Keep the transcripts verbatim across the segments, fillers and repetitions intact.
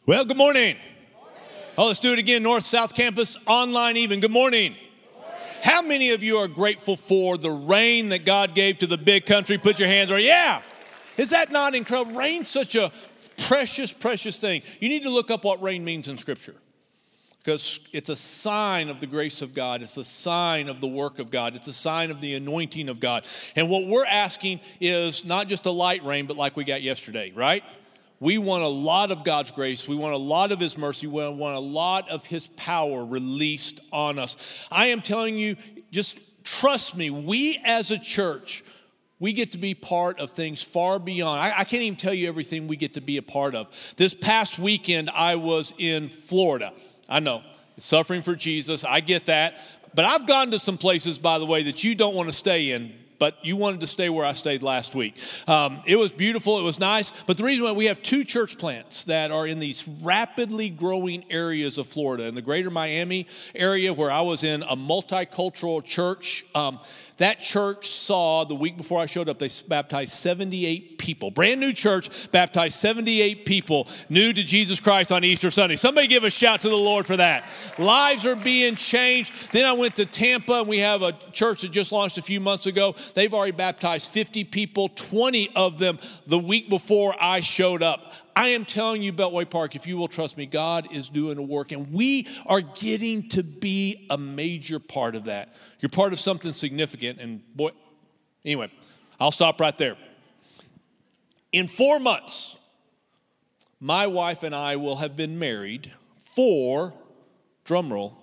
Well, good morning. Oh, let's do it again. North, South Campus, online even. Good morning. Good morning. How many of you are grateful for the rain that God gave to the big country? Put your hands right. Yeah. Is that not incredible? Rain's such a precious, precious thing. You need to look up what rain means in Scripture, because it's a sign of the grace of God. It's a sign of the work of God. It's a sign of the anointing of God. And what we're asking is not just a light rain, but like we got yesterday, right? We want a lot of God's grace. We want a lot of His mercy. We want a lot of His power released on us. I am telling you, just trust me, we as a church, we get to be part of things far beyond. I, I can't even tell you everything we get to be a part of. This past weekend, I was in Florida. I know, suffering for Jesus. I get that. But I've gone to some places, by the way, that you don't want to stay in. But you wanted to stay where I stayed last week. Um, it was beautiful. It was nice. But the reason why we have two church plants that are in these rapidly growing areas of Florida, in the greater Miami area where I was in a multicultural church. Um, that church saw, the week before I showed up, they baptized seventy-eight people. Brand new church, baptized seventy-eight people new to Jesus Christ on Easter Sunday. Somebody give a shout to the Lord for that. Lives are being changed. Then I went to Tampa, and we have a church that just launched a few months ago. They've already baptized fifty people, twenty of them the week before I showed up. I am telling you, Beltway Park, if you will trust me, God is doing a work, and we are getting to be a major part of that. You're part of something significant, and boy, anyway, I'll stop right there. In four months, my wife and I will have been married for, drumroll,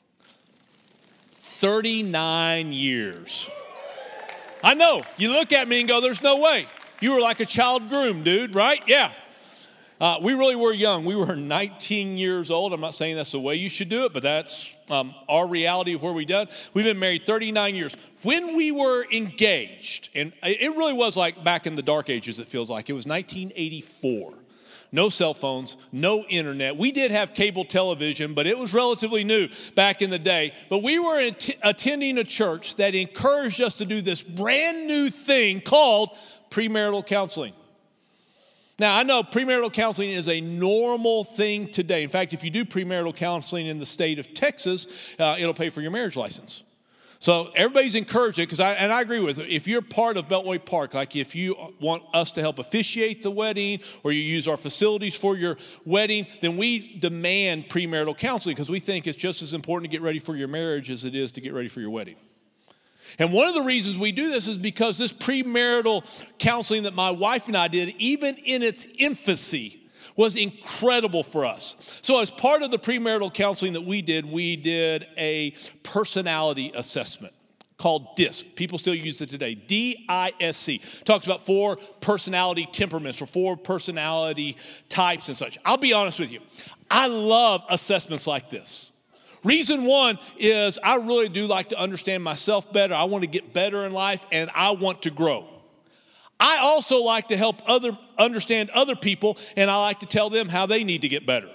thirty-nine years. I know, you look at me and go, there's no way. You were like a child groom, dude, right? Yeah. Uh, we really were young. We were nineteen years old. I'm not saying that's the way you should do it, but that's um, our reality of where we done. We've been married thirty-nine years. When we were engaged, and it really was like back in the dark ages, it feels like. It was nineteen eighty-four. No cell phones, no internet. We did have cable television, but it was relatively new back in the day. But we were at- attending a church that encouraged us to do this brand new thing called premarital counseling. Now, I know premarital counseling is a normal thing today. In fact, if you do premarital counseling in the state of Texas, uh, it'll pay for your marriage license. So everybody's encouraged it, because I, and I agree with it. If you're part of Beltway Park, like if you want us to help officiate the wedding or you use our facilities for your wedding, then we demand premarital counseling, because we think it's just as important to get ready for your marriage as it is to get ready for your wedding. And one of the reasons we do this is because this premarital counseling that my wife and I did, even in its infancy, was incredible for us. So as part of the premarital counseling that we did, we did a personality assessment called DISC. People still use it today, D I S C. Talks about four personality temperaments or four personality types and such. I'll be honest with you. I love assessments like this. Reason one is I really do like to understand myself better. I want to get better in life, and I want to grow. I also like to help other understand other people, and I like to tell them how they need to get better.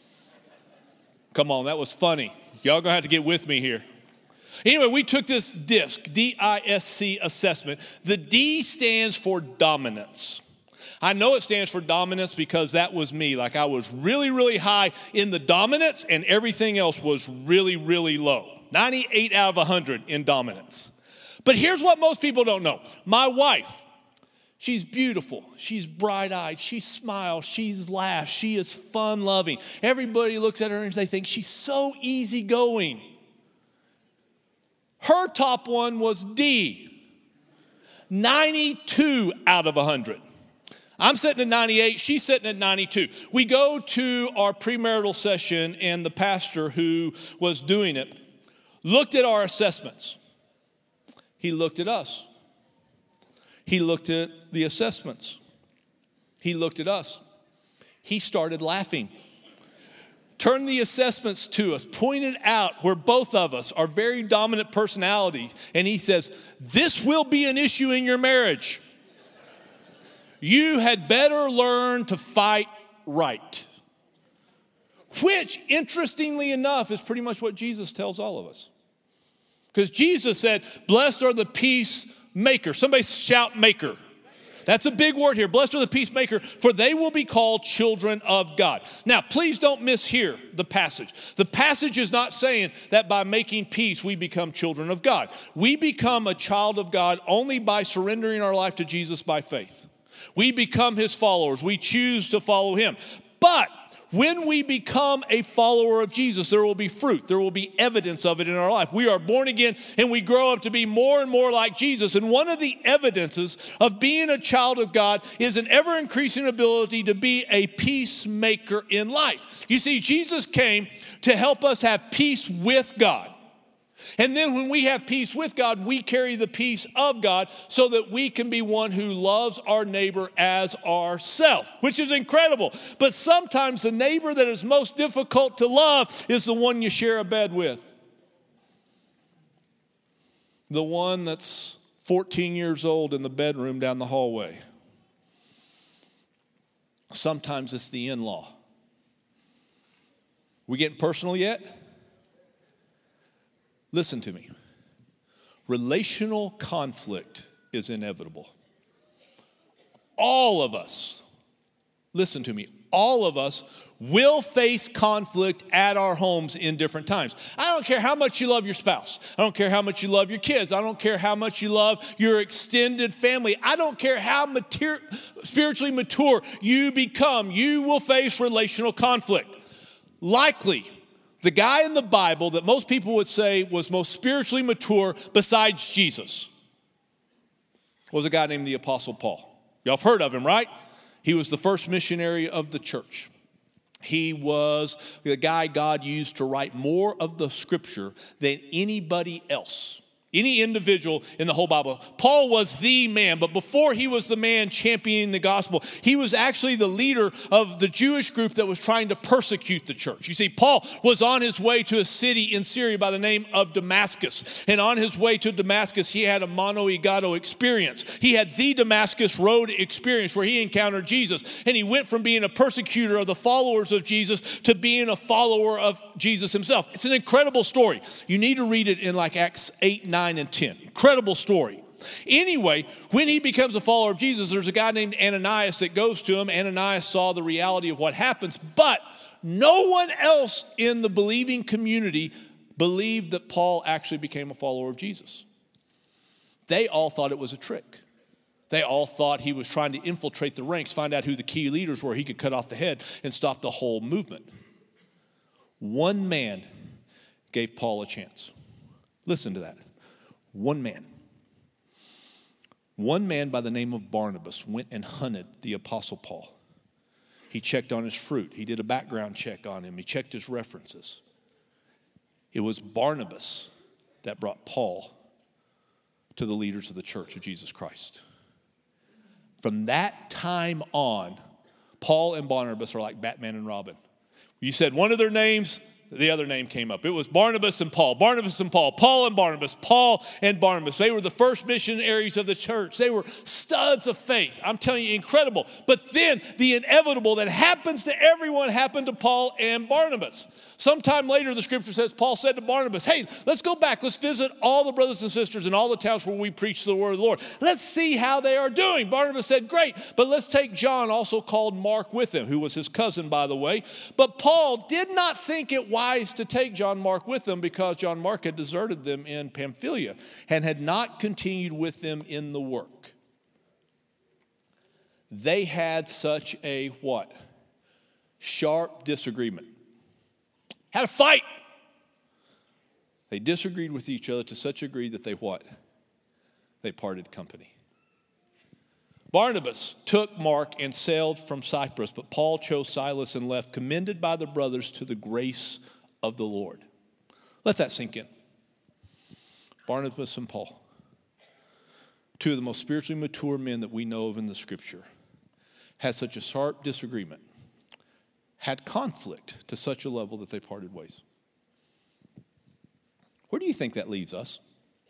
Come on, that was funny. Y'all gonna have to get with me here. Anyway, we took this DISC, D I S C assessment. The D stands for dominance. I know it stands for dominance because that was me. Like I was really, really high in the dominance, and everything else was really, really low. ninety-eight out of one hundred in dominance. But here's what most people don't know. My wife, she's beautiful. She's bright-eyed. She smiles. She's laughs. She is fun-loving. Everybody looks at her and they think she's so easygoing. Her top one was D, ninety-two out of one hundred. I'm sitting at ninety-eight, she's sitting at ninety-two. We go to our premarital session, and the pastor who was doing it looked at our assessments. He looked at us. He looked at the assessments. He looked at us. He started laughing. Turned the assessments to us, pointed out where both of us are very dominant personalities, and he says, "This will be an issue in your marriage. You had better learn to fight right." Which, interestingly enough, is pretty much what Jesus tells all of us. Because Jesus said, blessed are the peacemakers. Somebody shout maker. That's a big word here. Blessed are the peacemaker, for they will be called children of God. Now, please don't mishear the passage. The passage is not saying that by making peace, we become children of God. We become a child of God only by surrendering our life to Jesus by faith. We become his followers. We choose to follow him. But when we become a follower of Jesus, there will be fruit. There will be evidence of it in our life. We are born again and we grow up to be more and more like Jesus. And one of the evidences of being a child of God is an ever-increasing ability to be a peacemaker in life. You see, Jesus came to help us have peace with God. And then when we have peace with God, we carry the peace of God so that we can be one who loves our neighbor as ourselves, which is incredible. But sometimes the neighbor that is most difficult to love is the one you share a bed with. The one that's fourteen years old in the bedroom down the hallway. Sometimes it's the in-law. We getting personal yet? Listen to me. Relational conflict is inevitable. All of us, listen to me, all of us will face conflict at our homes in different times. I don't care how much you love your spouse. I don't care how much you love your kids. I don't care how much you love your extended family. I don't care how mature, spiritually mature you become. You will face relational conflict. Likely, the guy in the Bible that most people would say was most spiritually mature besides Jesus was a guy named the Apostle Paul. Y'all have heard of him, right? He was the first missionary of the church. He was the guy God used to write more of the scripture than anybody else. Any individual in the whole Bible. Paul was the man, but before he was the man championing the gospel, he was actually the leader of the Jewish group that was trying to persecute the church. You see, Paul was on his way to a city in Syria by the name of Damascus. And on his way to Damascus, he had a monoigato experience. He had the Damascus Road experience where he encountered Jesus. And he went from being a persecutor of the followers of Jesus to being a follower of Jesus himself. It's an incredible story. You need to read it in like Acts eight, nine, and ten. Incredible story. Anyway, when he becomes a follower of Jesus, there's a guy named Ananias that goes to him. Ananias saw the reality of what happens, but no one else in the believing community believed that Paul actually became a follower of Jesus. They all thought it was a trick. They all thought he was trying to infiltrate the ranks, find out who the key leaders were. He could cut off the head and stop the whole movement. One man gave Paul a chance. Listen to that. One man. One man by the name of Barnabas went and hunted the Apostle Paul. He checked on his fruit. He did a background check on him. He checked his references. It was Barnabas that brought Paul to the leaders of the Church of Jesus Christ. From that time on, Paul and Barnabas are like Batman and Robin. You said one of their names, the other name came up. It was Barnabas and Paul. Barnabas and Paul. Paul and Barnabas. Paul and Barnabas. They were the first missionaries of the church. They were studs of faith. I'm telling you, incredible. But then the inevitable that happens to everyone happened to Paul and Barnabas. Sometime later, the scripture says, Paul said to Barnabas, hey, let's go back. Let's visit all the brothers and sisters in all the towns where we preach the word of the Lord. Let's see how they are doing. Barnabas said, great, but let's take John, also called Mark, with him, who was his cousin, by the way. But Paul did not think it wise to take John Mark with them because John Mark had deserted them in Pamphylia and had not continued with them in the work. They had such a what? Sharp disagreement. Had a fight. They disagreed with each other to such a degree that they what? They parted company. Barnabas took Mark and sailed from Cyprus, but Paul chose Silas and left, commended by the brothers to the grace of the Lord. Let that sink in. Barnabas and Paul, two of the most spiritually mature men that we know of in the scripture, had such a sharp disagreement, had conflict to such a level that they parted ways. Where do you think that leaves us?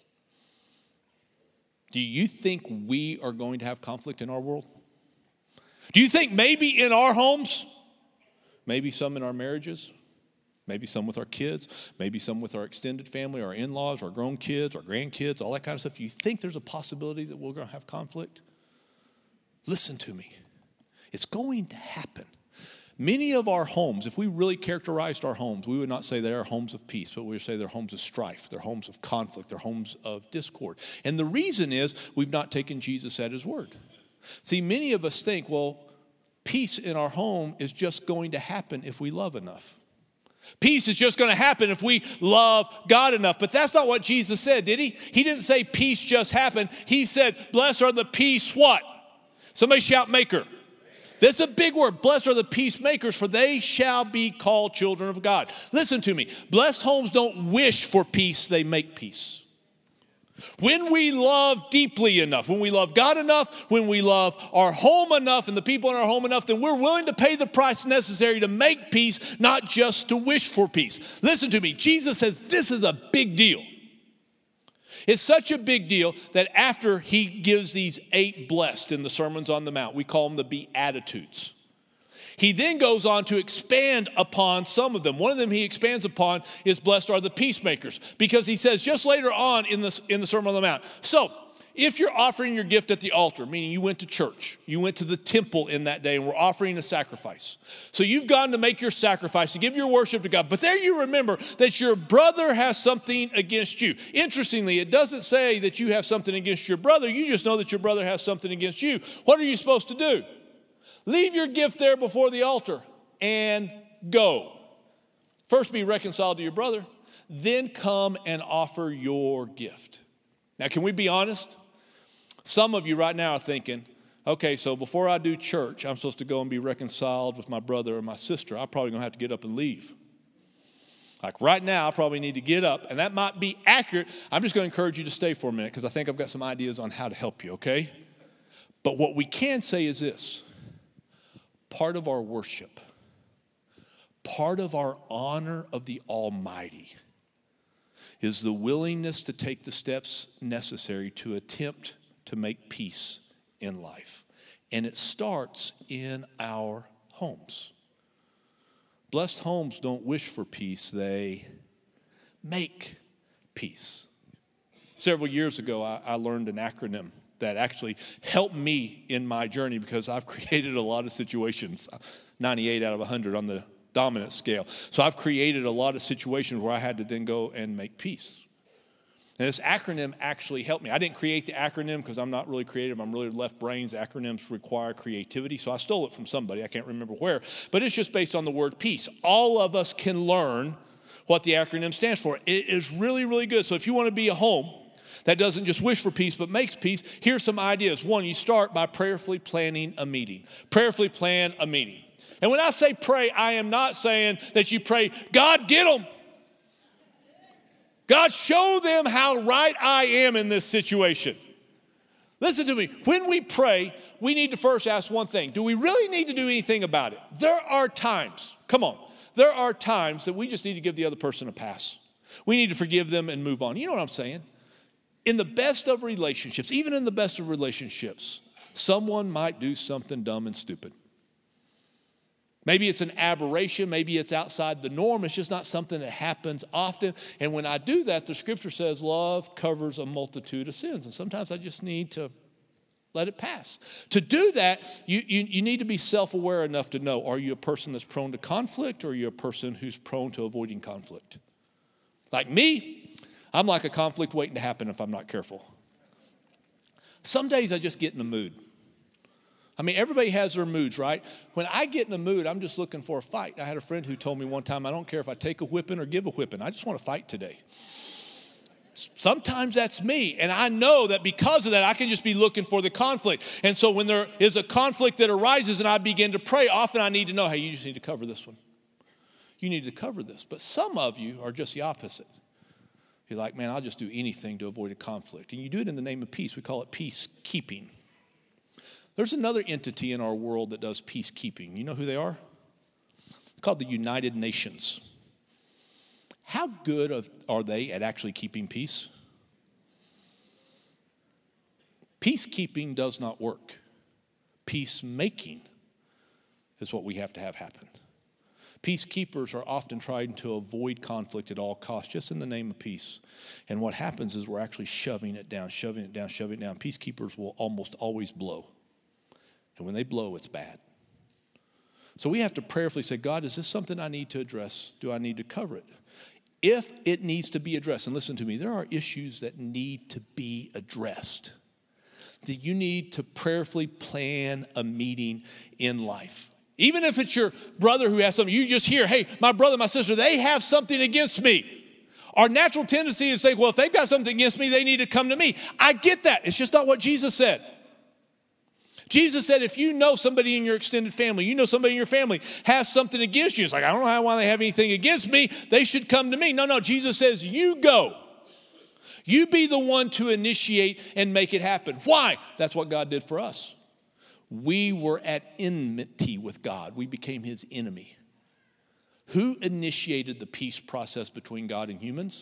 Do you think we are going to have conflict in our world? Do you think maybe in our homes, maybe some in our marriages, maybe some with our kids, maybe some with our extended family, our in-laws, our grown kids, our grandkids, all that kind of stuff, do you think there's a possibility that we're going to have conflict? Listen to me. It's going to happen. Many of our homes, if we really characterized our homes, we would not say they are homes of peace, but we would say they're homes of strife, they're homes of conflict, they're homes of discord. And the reason is we've not taken Jesus at his word. See, many of us think, well, peace in our home is just going to happen if we love enough. Peace is just going to happen if we love God enough. But that's not what Jesus said, did he? He didn't say peace just happened. He said, blessed are the peace what? Somebody shout maker. That's a big word. Blessed are the peacemakers, for they shall be called children of God. Listen to me. Blessed homes don't wish for peace, they make peace. When we love deeply enough, when we love God enough, when we love our home enough and the people in our home enough, then we're willing to pay the price necessary to make peace, not just to wish for peace. Listen to me. Jesus says this is a big deal. It's such a big deal that after he gives these eight blessed in the Sermons on the Mount, we call them the Beatitudes. He then goes on to expand upon some of them. One of them he expands upon is blessed are the peacemakers, because he says just later on in the, in the Sermon on the Mount, so if you're offering your gift at the altar, meaning you went to church, you went to the temple in that day and were offering a sacrifice. So you've gone to make your sacrifice, to give your worship to God. But there you remember that your brother has something against you. Interestingly, it doesn't say that you have something against your brother. You just know that your brother has something against you. What are you supposed to do? Leave your gift there before the altar and go. First be reconciled to your brother, then come and offer your gift. Now, can we be honest? Some of you right now are thinking, okay, so before I do church, I'm supposed to go and be reconciled with my brother or my sister. I'm probably going to have to get up and leave. Like right now, I probably need to get up, and that might be accurate. I'm just going to encourage you to stay for a minute because I think I've got some ideas on how to help you, okay? But what we can say is this. Part of our worship, part of our honor of the Almighty is the willingness to take the steps necessary to attempt to make peace in life. And it starts in our homes. Blessed homes don't wish for peace, they make peace. Several years ago, I, I learned an acronym that actually helped me in my journey because I've created a lot of situations, ninety-eight out of one hundred on the dominant scale. So I've created a lot of situations where I had to then go and make peace. And this acronym actually helped me. I didn't create the acronym because I'm not really creative. I'm really left brains. Acronyms require creativity. So I stole it from somebody. I can't remember where. But it's just based on the word peace. All of us can learn what the acronym stands for. It is really, really good. So if you want to be a home that doesn't just wish for peace but makes peace, here's some ideas. One, you start by prayerfully planning a meeting. Prayerfully plan a meeting. And when I say pray, I am not saying that you pray, God, get them. God, show them how right I am in this situation. Listen to me. When we pray, we need to first ask one thing. Do we really need to do anything about it? There are times, come on, there are times that we just need to give the other person a pass. We need to forgive them and move on. You know what I'm saying? In the best of relationships, even in the best of relationships, someone might do something dumb and stupid. Maybe it's an aberration. Maybe it's outside the norm. It's just not something that happens often. And when I do that, the scripture says love covers a multitude of sins. And sometimes I just need to let it pass. To do that, you, you, you need to be self-aware enough to know, are you a person that's prone to conflict, or are you a person who's prone to avoiding conflict? Like me, I'm like a conflict waiting to happen if I'm not careful. Some days I just get in the mood. I mean, everybody has their moods, right? When I get in the mood, I'm just looking for a fight. I had a friend who told me one time, I don't care if I take a whipping or give a whipping. I just want to fight today. Sometimes that's me. And I know that because of that, I can just be looking for the conflict. And so when there is a conflict that arises and I begin to pray, often I need to know, hey, you just need to cover this one. You need to cover this. But some of you are just the opposite. You're like, man, I'll just do anything to avoid a conflict. And you do it in the name of peace. We call it peacekeeping. There's another entity in our world that does peacekeeping. You know who they are? It's called the United Nations. How good of, are they at actually keeping peace? Peacekeeping does not work. Peacemaking is what we have to have happen. Peacekeepers are often trying to avoid conflict at all costs, just in the name of peace. And what happens is we're actually shoving it down, shoving it down, shoving it down. Peacekeepers will almost always blow. And when they blow, it's bad. So we have to prayerfully say, God, is this something I need to address? Do I need to cover it? If it needs to be addressed, and listen to me, there are issues that need to be addressed, that you need to prayerfully plan a meeting in life. Even if it's your brother who has something, you just hear, hey, my brother, my sister, they have something against me. Our natural tendency is to say, well, if they've got something against me, they need to come to me. I get that. It's just not what Jesus said. Jesus said, if you know somebody in your extended family, you know somebody in your family has something against you. It's like, I don't know why they have anything against me. They should come to me. No, no, Jesus says, you go. You be the one to initiate and make it happen. Why? That's what God did for us. We were at enmity with God. We became his enemy. Who initiated the peace process between God and humans?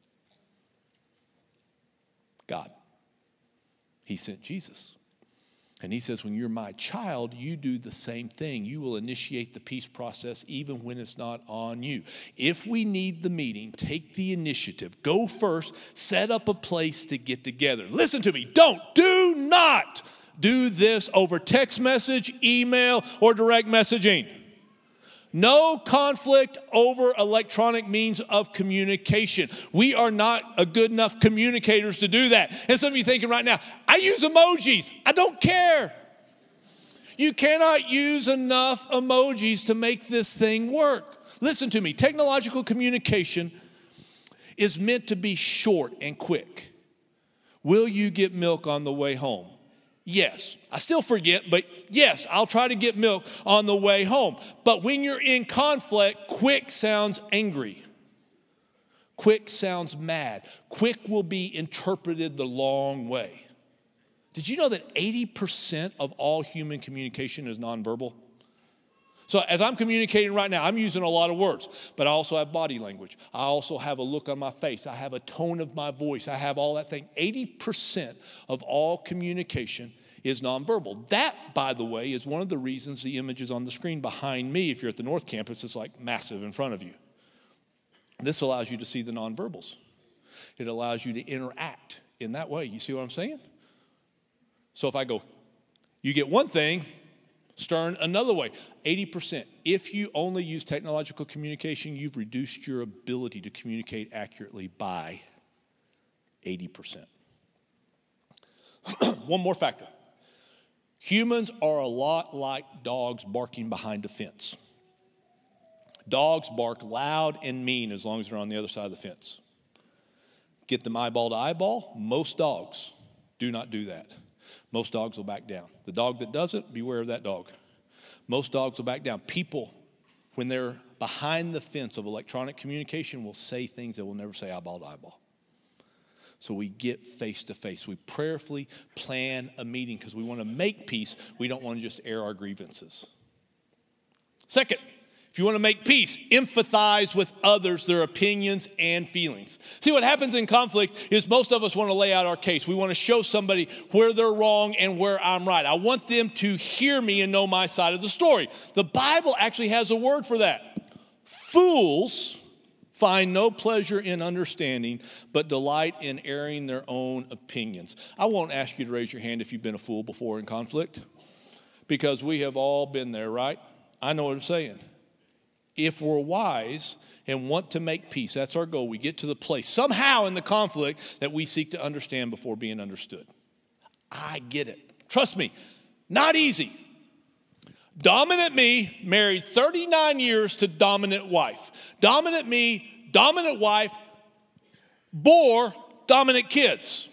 God. He sent Jesus. And he says, when you're my child, you do the same thing. You will initiate the peace process even when it's not on you. If we need the meeting, take the initiative. Go first. Set up a place to get together. Listen to me. Don't, do not do this over text message, email, or direct messaging. No conflict over electronic means of communication. We are not a good enough communicators to do that. And some of you thinking right now, I use emojis. I don't care. You cannot use enough emojis to make this thing work. Listen to me. Technological communication is meant to be short and quick. Will you get milk on the way home? Yes. I still forget, but yes, I'll try to get milk on the way home. But when you're in conflict, quick sounds angry. Quick sounds mad. Quick will be interpreted the long way. Did you know that eighty percent of all human communication is nonverbal? So as I'm communicating right now, I'm using a lot of words, but I also have body language. I also have a look on my face. I have a tone of my voice. I have all that thing. eighty percent of all communication is nonverbal. That, by the way, is one of the reasons the image is on the screen behind me. If you're at the North Campus, it's like massive in front of you. This allows you to see the nonverbals. It allows you to interact in that way. You see what I'm saying? So if I go, you get one thing, Stern another way, eighty percent. If you only use technological communication, you've reduced your ability to communicate accurately by eighty percent. One more factor. Humans are a lot like dogs barking behind a fence. Dogs bark loud and mean as long as they're on the other side of the fence. Get them eyeball to eyeball. Most dogs do not do that. Most dogs will back down. The dog that doesn't, beware of that dog. Most dogs will back down. People, when they're behind the fence of electronic communication, will say things they will never say eyeball to eyeball. So we get face to face. We prayerfully plan a meeting because we want to make peace. We don't want to just air our grievances. Second, if you want to make peace, empathize with others, their opinions and feelings. See, what happens in conflict is most of us want to lay out our case. We want to show somebody where they're wrong and where I'm right. I want them to hear me and know my side of the story. The Bible actually has a word for that. Fools find no pleasure in understanding, but delight in airing their own opinions. I won't ask you to raise your hand if you've been a fool before in conflict, because we have all been there, right? I know what I'm saying. If we're wise and want to make peace, that's our goal. We get to the place somehow in the conflict that we seek to understand before being understood. I get it. Trust me, not easy. Dominant me married thirty-nine years to dominant wife. Dominant me, dominant wife, bore dominant kids.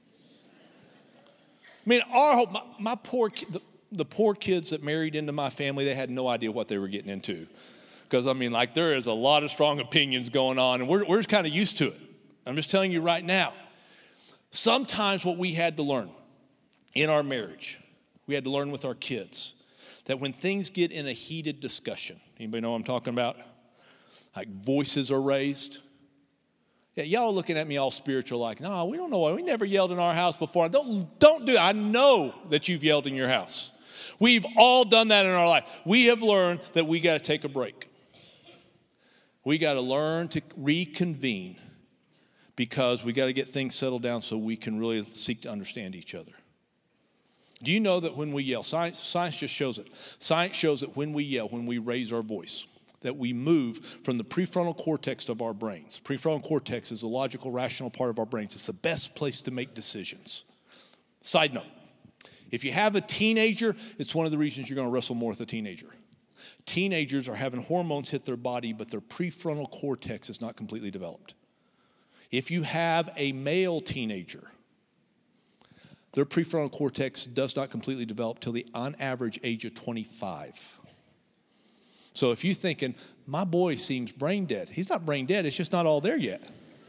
I mean, our whole, my, my poor, the, the poor kids that married into my family, they had no idea what they were getting into. Because, I mean, like, there is a lot of strong opinions going on, and we're, we're just kind of used to it. I'm just telling you right now. Sometimes what we had to learn in our marriage, we had to learn with our kids, that when things get in a heated discussion, anybody know what I'm talking about? Like voices are raised. Yeah, y'all are looking at me all spiritual like, no, we don't know why. We never yelled in our house before. Don't, don't do it. I know that you've yelled in your house. We've all done that in our life. We have learned that we got to take a break. We got to learn to reconvene because we got to get things settled down so we can really seek to understand each other. Do you know that when we yell, science, science just shows it. Science shows that when we yell, when we raise our voice, that we move from the prefrontal cortex of our brains. Prefrontal cortex is the logical, rational part of our brains. It's the best place to make decisions. Side note, if you have a teenager, it's one of the reasons you're going to wrestle more with a teenager. Teenagers are having hormones hit their body, but their prefrontal cortex is not completely developed. If you have a male teenager, their prefrontal cortex does not completely develop till the, on average, age of twenty-five. So if you're thinking, my boy seems brain dead, he's not brain dead, it's just not all there yet.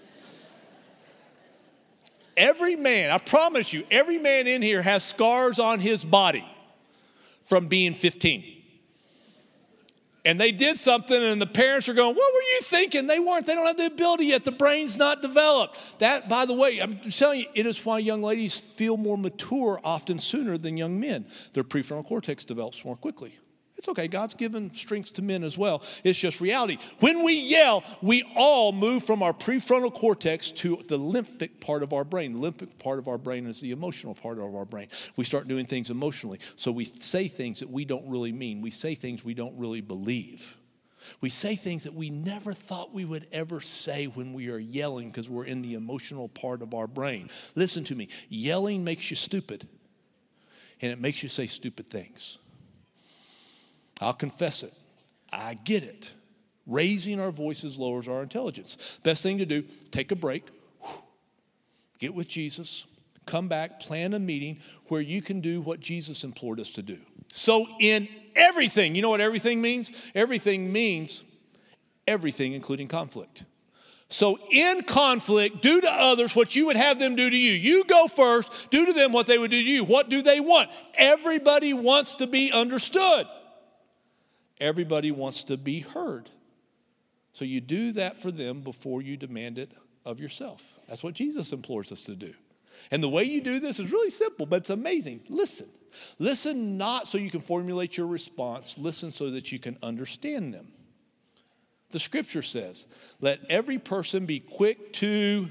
Every man, I promise you, every man in here has scars on his body from being fifteen. And they did something and the parents are going, what were you thinking? They weren't. They don't have the ability yet. The brain's not developed. That, by the way, I'm telling you, it is why young ladies feel more mature often sooner than young men. Their prefrontal cortex develops more quickly. It's okay. God's given strengths to men as well. It's just reality. When we yell, we all move from our prefrontal cortex to the limbic part of our brain. The limbic part of our brain is the emotional part of our brain. We start doing things emotionally. So we say things that we don't really mean. We say things we don't really believe. We say things that we never thought we would ever say when we are yelling because we're in the emotional part of our brain. Listen to me. Yelling makes you stupid, and it makes you say stupid things. I'll confess it. I get it. Raising our voices lowers our intelligence. Best thing to do, take a break, get with Jesus, come back, plan a meeting where you can do what Jesus implored us to do. So in everything, you know what everything means? Everything means everything, including conflict. So in conflict, do to others what you would have them do to you. You go first, do to them what they would do to you. What do they want? Everybody wants to be understood. Everybody wants to be heard. So you do that for them before you demand it of yourself. That's what Jesus implores us to do. And the way you do this is really simple, but it's amazing. Listen. Listen not so you can formulate your response. Listen so that you can understand them. The scripture says, let every person be quick to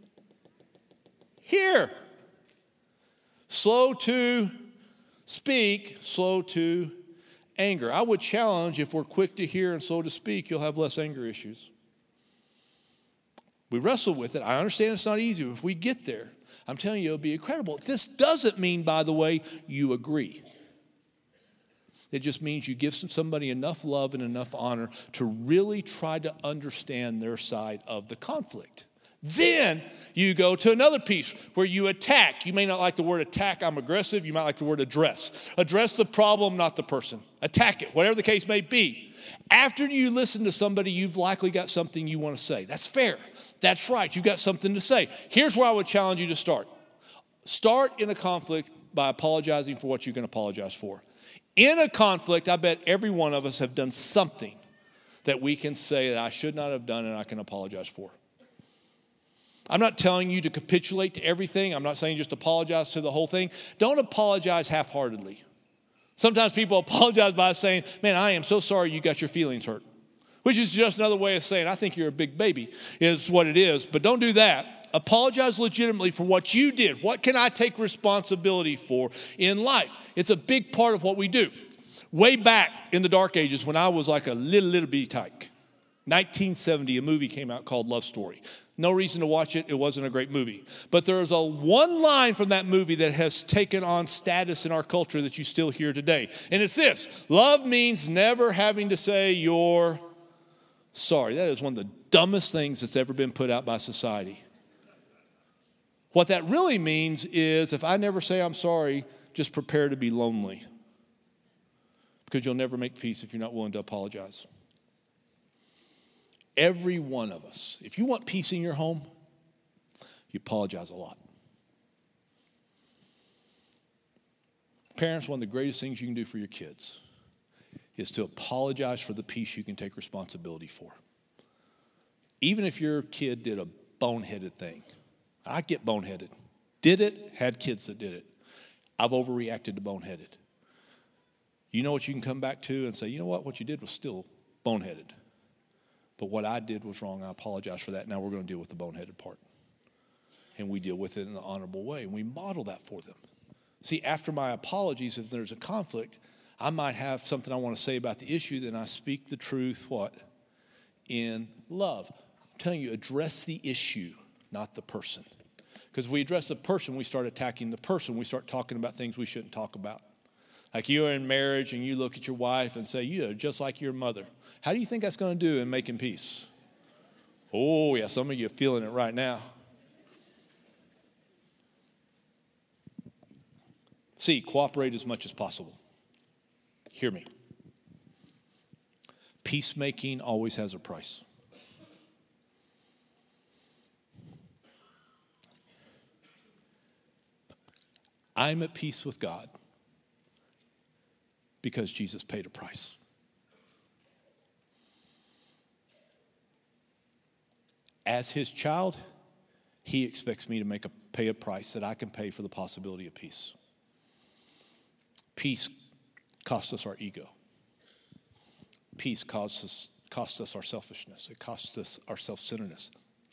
hear, slow to speak, slow to anger. I would challenge, if we're quick to hear and slow to speak, you'll have less anger issues. We wrestle with it. I understand it's not easy. But if we get there, I'm telling you, it'll be incredible. This doesn't mean, by the way, you agree. It just means you give somebody enough love and enough honor to really try to understand their side of the conflict. Then you go to another piece where you attack. You may not like the word attack. I'm aggressive. You might like the word address. Address the problem, not the person. Attack it, whatever the case may be. After you listen to somebody, you've likely got something you want to say. That's fair. That's right. You've got something to say. Here's where I would challenge you to start. Start in a conflict by apologizing for what you can apologize for. In a conflict, I bet every one of us have done something that we can say that I should not have done and I can apologize for. I'm not telling you to capitulate to everything. I'm not saying just apologize to the whole thing. Don't apologize half-heartedly. Sometimes people apologize by saying, man, I am so sorry you got your feelings hurt, which is just another way of saying, I think you're a big baby, is what it is. But don't do that. Apologize legitimately for what you did. What can I take responsibility for in life? It's a big part of what we do. Way back in the dark ages when I was like a little, little bitty tyke, nineteen seventy, a movie came out called Love Story. No reason to watch it. It wasn't a great movie. But there's a one line from that movie that has taken on status in our culture that you still hear today. And it's this: love means never having to say you're sorry. That is one of the dumbest things that's ever been put out by society. What that really means is if I never say I'm sorry, just prepare to be lonely. Because you'll never make peace if you're not willing to apologize. Every one of us, if you want peace in your home, you apologize a lot. Parents, one of the greatest things you can do for your kids is to apologize for the peace you can take responsibility for. Even if your kid did a boneheaded thing. I get boneheaded. Did it, had kids that did it. I've overreacted to boneheaded. You know what you can come back to and say, you know what, what you did was still boneheaded. But what I did was wrong. I apologize for that. Now we're going to deal with the boneheaded part. And we deal with it in an honorable way. And we model that for them. See, after my apologies, if there's a conflict, I might have something I want to say about the issue, then I speak the truth, what? In love. I'm telling you, address the issue, not the person. Because if we address the person, we start attacking the person. We start talking about things we shouldn't talk about. Like you're in marriage and you look at your wife and say, you are just like your mother. How do you think that's going to do in making peace? Oh, yeah, some of you are feeling it right now. C, cooperate as much as possible. Hear me. Peacemaking always has a price. I'm at peace with God because Jesus paid a price. As his child, he expects me to make a pay a price that I can pay for the possibility of peace. Peace costs us our ego. Peace costs us, costs us our selfishness. It costs us our self-centeredness.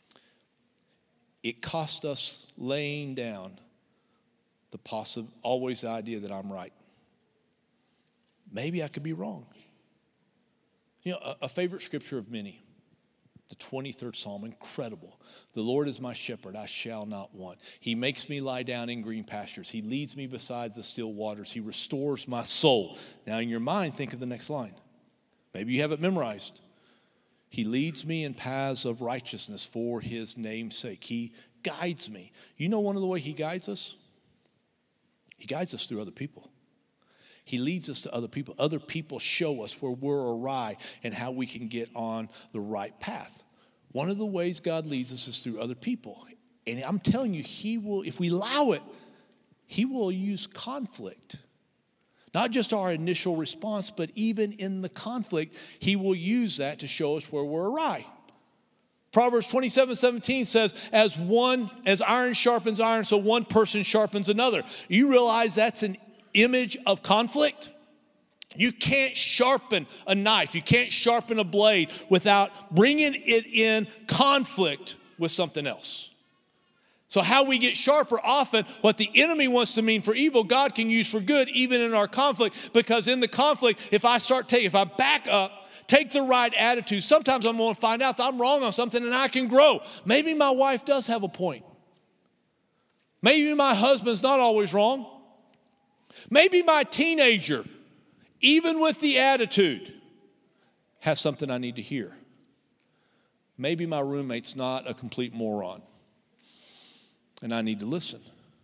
It costs us laying down the possible, always the idea that I'm right. Maybe I could be wrong. You know, a, a favorite scripture of many, the twenty-third Psalm, incredible. The Lord is my shepherd, I shall not want. He makes me lie down in green pastures. He leads me beside the still waters. He restores my soul. Now in your mind, think of the next line. Maybe you have it memorized. He leads me in paths of righteousness for his name's sake. He guides me. You know one of the ways he guides us? He guides us through other people. He leads us to other people. Other people show us where we're awry and how we can get on the right path. One of the ways God leads us is through other people. And I'm telling you, he will, if we allow it, he will use conflict. Not just our initial response, but even in the conflict, he will use that to show us where we're awry. Proverbs twenty-seven seventeen says, as one, as iron sharpens iron, so one person sharpens another. You realize that's an image of conflict? You can't sharpen a knife. You can't sharpen a blade without bringing it in conflict with something else. So how we get sharper, often what the enemy wants to mean for evil, God can use for good, even in our conflict. Because in the conflict, if I start taking, if I back up, take the right attitude, sometimes I'm going to find out that I'm wrong on something and I can grow. Maybe my wife does have a point. Maybe my husband's not always wrong. Maybe my teenager, even with the attitude, has something I need to hear. Maybe my roommate's not a complete moron, and I need to listen.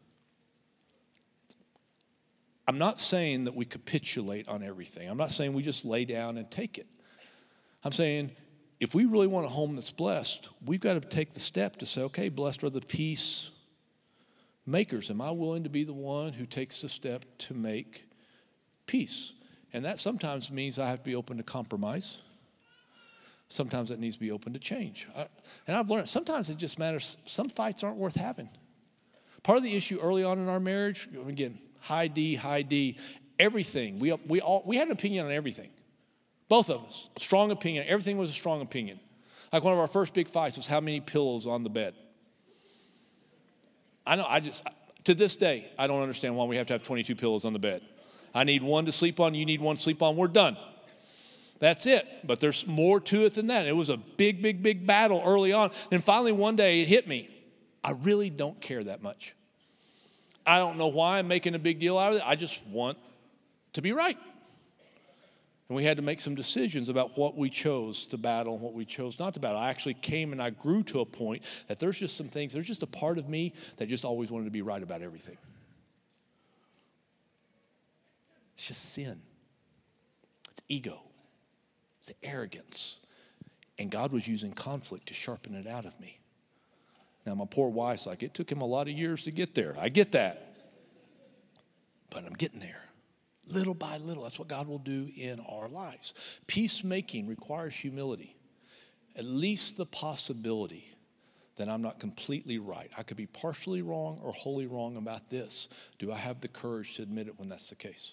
I'm not saying that we capitulate on everything. I'm not saying we just lay down and take it. I'm saying if we really want a home that's blessed, we've got to take the step to say, okay, blessed are the peace makers. Am I willing to be the one who takes the step to make peace? And that sometimes means I have to be open to compromise. Sometimes it needs to be open to change. I, and I've learned sometimes it just matters. Some fights aren't worth having. Part of the issue early on in our marriage, again, high D, high D, everything. We we all we had an opinion on everything. Both of us, strong opinion. Everything was a strong opinion. Like one of our first big fights was how many pillows on the bed. I know, I just, to this day, I don't understand why we have to have twenty-two pillows on the bed. I need one to sleep on, you need one to sleep on, we're done. That's it. But there's more to it than that. It was a big, big, big battle early on. And finally one day it hit me. I really don't care that much. I don't know why I'm making a big deal out of it. I just want to be right. And we had to make some decisions about what we chose to battle and what we chose not to battle. I actually came and I grew to a point that there's just some things, there's just a part of me that just always wanted to be right about everything. It's just sin. It's ego. It's arrogance. And God was using conflict to sharpen it out of me. Now, my poor wife's like, it took him a lot of years to get there. I get that. But I'm getting there. Little by little, that's what God will do in our lives. Peacemaking requires humility. At least the possibility that I'm not completely right. I could be partially wrong or wholly wrong about this. Do I have the courage to admit it when that's the case?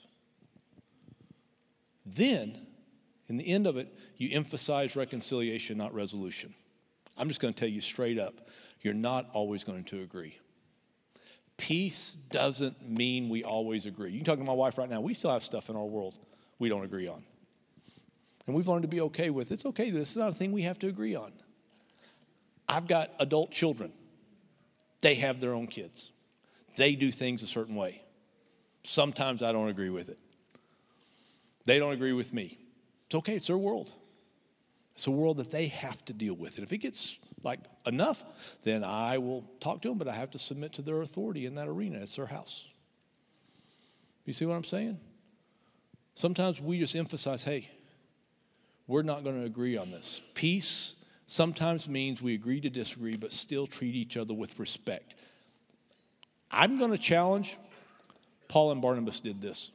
Then, in the end of it, you emphasize reconciliation, not resolution. I'm just going to tell you straight up, you're not always going to agree. Peace doesn't mean we always agree. You can talk to my wife right now. We still have stuff in our world we don't agree on. And we've learned to be okay with it. It's okay. This is not a thing we have to agree on. I've got adult children. They have their own kids. They do things a certain way. Sometimes I don't agree with it. They don't agree with me. It's okay. It's their world. It's a world that they have to deal with. And if it gets like enough, then I will talk to them, but I have to submit to their authority in that arena. It's their house. You see what I'm saying? Sometimes we just emphasize, hey, we're not going to agree on this. Peace sometimes means we agree to disagree, but still treat each other with respect. I'm going to challenge, Paul and Barnabas did this.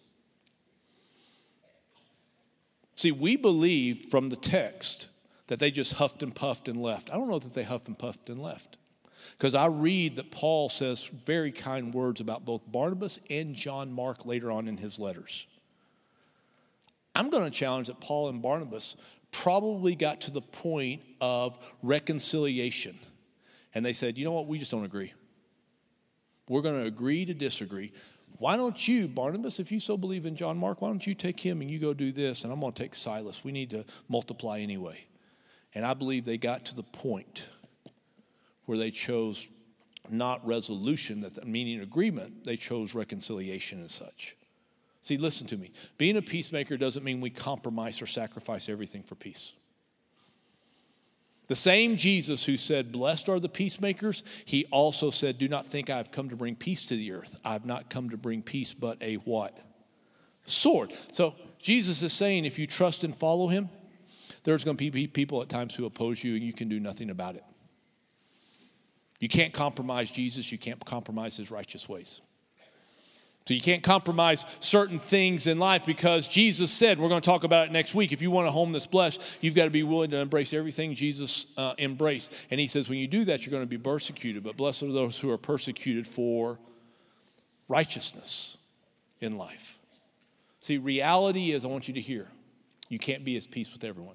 See, we believe from the text that they just huffed and puffed and left. I don't know that they huffed and puffed and left. Because I read that Paul says very kind words about both Barnabas and John Mark later on in his letters. I'm going to challenge that Paul and Barnabas probably got to the point of reconciliation. And they said, you know what, we just don't agree. We're going to agree to disagree. Why don't you, Barnabas, if you so believe in John Mark, why don't you take him and you go do this, and I'm going to take Silas. We need to multiply anyway. And I believe they got to the point where they chose not resolution, that meaning agreement, they chose reconciliation and such. See, listen to me. Being a peacemaker doesn't mean we compromise or sacrifice everything for peace. The same Jesus who said, blessed are the peacemakers, he also said, do not think I have come to bring peace to the earth. I have not come to bring peace, but a what? Sword. So Jesus is saying if you trust and follow him, there's going to be people at times who oppose you and you can do nothing about it. You can't compromise Jesus. You can't compromise his righteous ways. So you can't compromise certain things in life because Jesus said, we're going to talk about it next week, if you want a home that's blessed, you've got to be willing to embrace everything Jesus uh, embraced. And he says, when you do that, you're going to be persecuted. But blessed are those who are persecuted for righteousness in life. See, reality is, I want you to hear, you can't be at peace with everyone.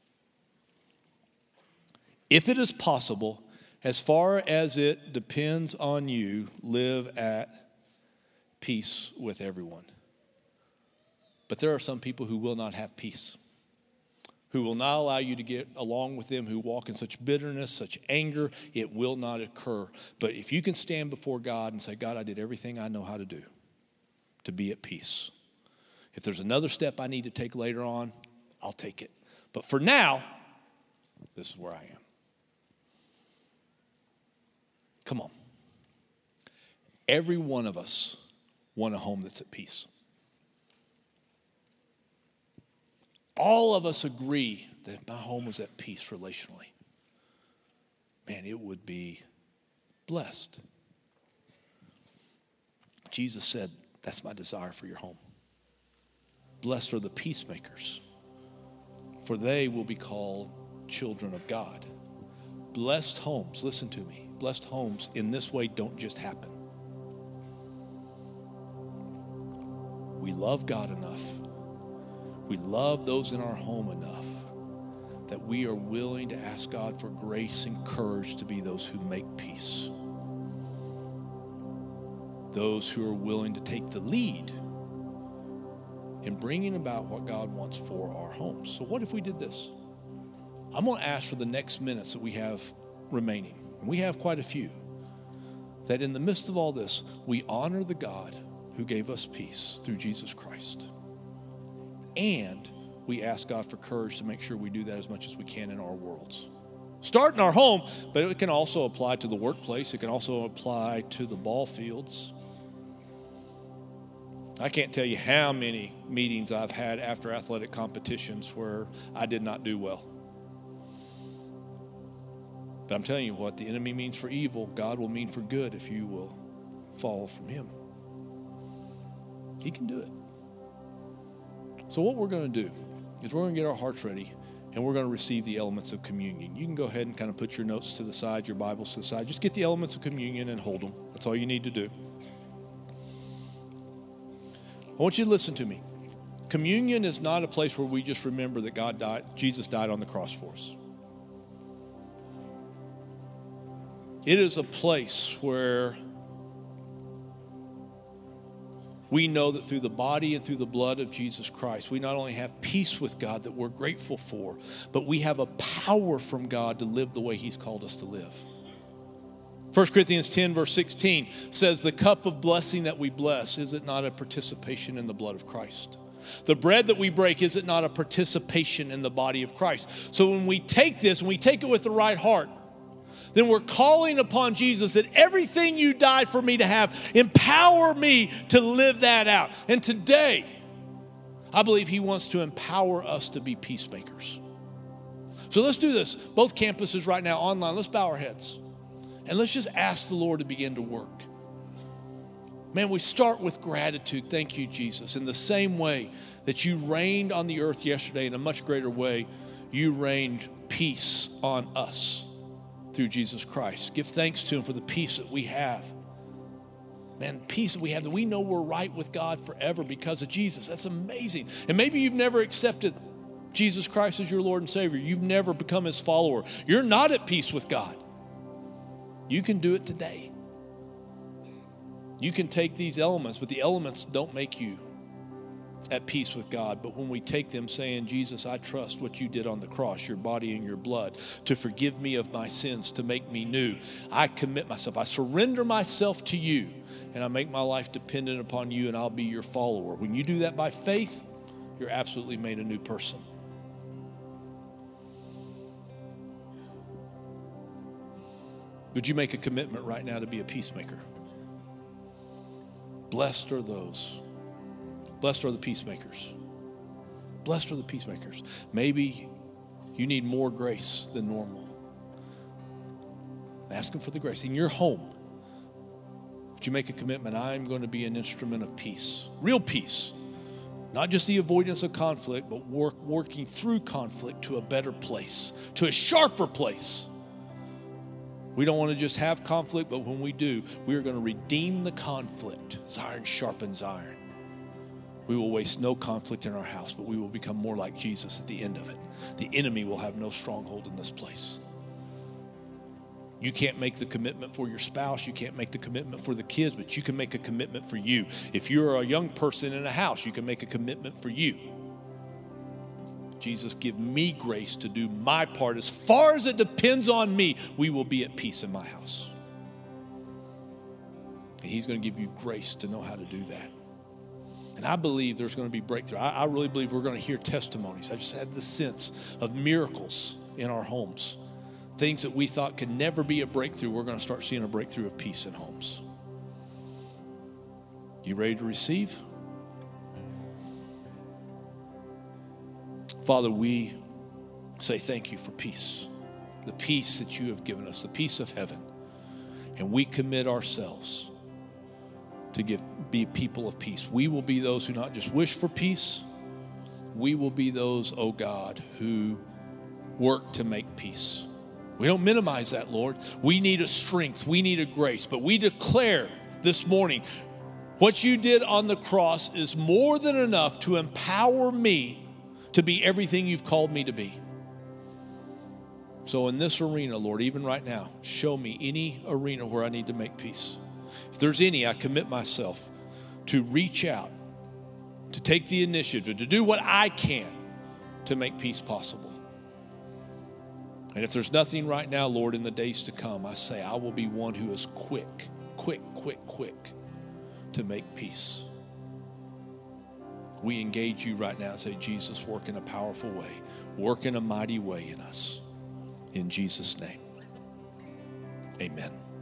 If it is possible, as far as it depends on you, live at peace with everyone. But there are some people who will not have peace, who will not allow you to get along with them, who walk in such bitterness, such anger. It will not occur. But if you can stand before God and say, God, I did everything I know how to do to be at peace. If there's another step I need to take later on, I'll take it. But for now, this is where I am. Come on. Every one of us want a home that's at peace. All of us agree that if my home was at peace relationally, man, it would be blessed. Jesus said, that's my desire for your home. Blessed are the peacemakers, for they will be called children of God. Blessed homes, listen to me, blessed homes in this way don't just happen. We love God enough. We love those in our home enough that we are willing to ask God for grace and courage to be those who make peace. Those who are willing to take the lead in bringing about what God wants for our homes. So what if we did this? I'm going to ask for the next minutes that we have remaining, and we have quite a few, that in the midst of all this, we honor the God who gave us peace through Jesus Christ. And we ask God for courage to make sure we do that as much as we can in our worlds. Start in our home, but it can also apply to the workplace. It can also apply to the ball fields. I can't tell you how many meetings I've had after athletic competitions where I did not do well. But I'm telling you what, the enemy means for evil, God will mean for good if you will follow from him. He can do it. So what we're going to do is we're going to get our hearts ready and we're going to receive the elements of communion. You can go ahead and kind of put your notes to the side, your Bibles to the side. Just get the elements of communion and hold them. That's all you need to do. I want you to listen to me. Communion is not a place where we just remember that God died, Jesus died on the cross for us. It is a place where we know that through the body and through the blood of Jesus Christ, we not only have peace with God that we're grateful for, but we have a power from God to live the way he's called us to live. First Corinthians ten verse sixteen says, the cup of blessing that we bless, is it not a participation in the blood of Christ? The bread that we break, is it not a participation in the body of Christ? So when we take this, when we take it with the right heart, then we're calling upon Jesus that everything you died for me to have, empower me to live that out. And today, I believe he wants to empower us to be peacemakers. So let's do this. Both campuses right now, online, let's bow our heads. And let's just ask the Lord to begin to work. Man, we start with gratitude. Thank you, Jesus. In the same way that you reigned on the earth yesterday, in a much greater way, you rained peace on us through Jesus Christ. Give thanks to him for the peace that we have. Man, peace that we have, that we know we're right with God forever because of Jesus. That's amazing. And maybe you've never accepted Jesus Christ as your Lord and Savior. You've never become his follower. You're not at peace with God. You can do it today. You can take these elements, but the elements don't make you at peace with God. But when we take them saying, Jesus, I trust what you did on the cross, your body and your blood, to forgive me of my sins, to make me new. I commit myself. I surrender myself to you, and I make my life dependent upon you, and I'll be your follower. When you do that by faith, you're absolutely made a new person. Would you make a commitment right now to be a peacemaker? Blessed are those. Blessed are the peacemakers. Blessed are the peacemakers. Maybe you need more grace than normal. Ask him for the grace. In your home, would you make a commitment? I'm going to be an instrument of peace. Real peace. Not just the avoidance of conflict, but work, working through conflict to a better place, to a sharper place. We don't want to just have conflict, but when we do, we are going to redeem the conflict. As iron sharpens iron. We will waste no conflict in our house, but we will become more like Jesus at the end of it. The enemy will have no stronghold in this place. You can't make the commitment for your spouse. You can't make the commitment for the kids, but you can make a commitment for you. If you're a young person in a house, you can make a commitment for you. Jesus, give me grace to do my part. As far as it depends on me, we will be at peace in my house. And he's going to give you grace to know how to do that. And I believe there's going to be breakthrough. I, I really believe we're going to hear testimonies. I just had this sense of miracles in our homes. Things that we thought could never be a breakthrough, we're going to start seeing a breakthrough of peace in homes. You ready to receive? Father, we say thank you for peace, the peace that you have given us, the peace of heaven. And we commit ourselves to give, be a people of peace. We will be those who not just wish for peace, we will be those, oh God, who work to make peace. We don't minimize that, Lord. We need a strength. We need a grace. But we declare this morning, what you did on the cross is more than enough to empower me to be everything you've called me to be. So in this arena, Lord, even right now, show me any arena where I need to make peace. If there's any, I commit myself to reach out, to take the initiative, to do what I can to make peace possible. And if there's nothing right now, Lord, in the days to come, I say I will be one who is quick, quick, quick, quick to make peace. We engage you right now and say, Jesus, work in a powerful way. Work in a mighty way in us. In Jesus' name, amen.